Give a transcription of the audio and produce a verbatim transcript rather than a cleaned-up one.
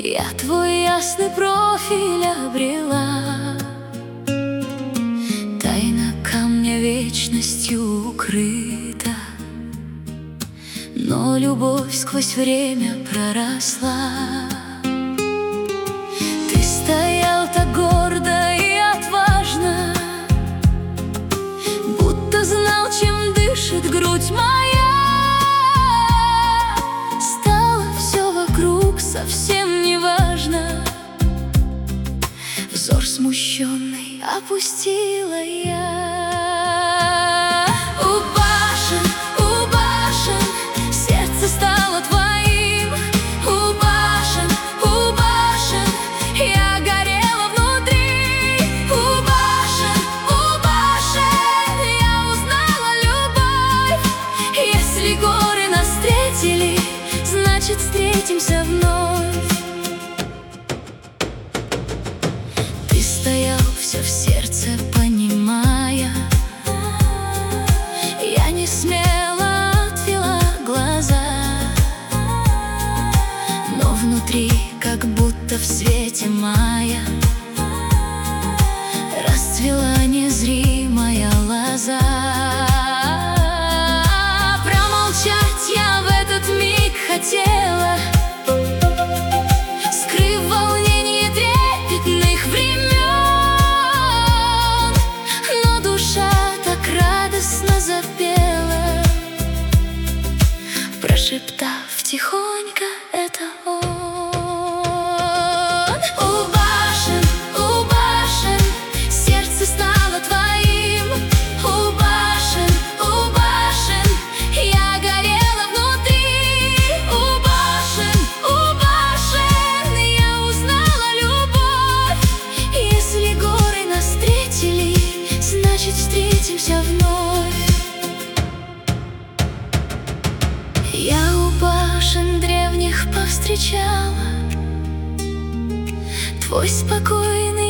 Я твой ясный профиль обрела, тайна камня вечностью укрыта, но любовь сквозь время проросла. Ты стоял так гордо и отважно, будто знал, чем дышит грудь моя. Стало все вокруг совсем не важно, взор смущенный опустила я. У башен, у башен сердце стало твоим. У башен, у башен я горела внутри. У башен, у башен я узнала любовь. Если горы нас встретили, значит встретимся вновь. Ты стоял все в сердце, понимая, я не смело отвела глаза, но внутри, как будто в свете мая, расцвела незримая лоза. Промолчать я в этот миг хотела, скрыв волнение трепетных времен, но душа так радостно запела, прошептав тихонько: это он. У башен, у башен сердце стало твоим. У башен, у башен я горела внутри. У башен, у башен я узнала любовь. Если горы нас встретили, значит встретимся вновь. Я у башен древних повстречала твой спокойный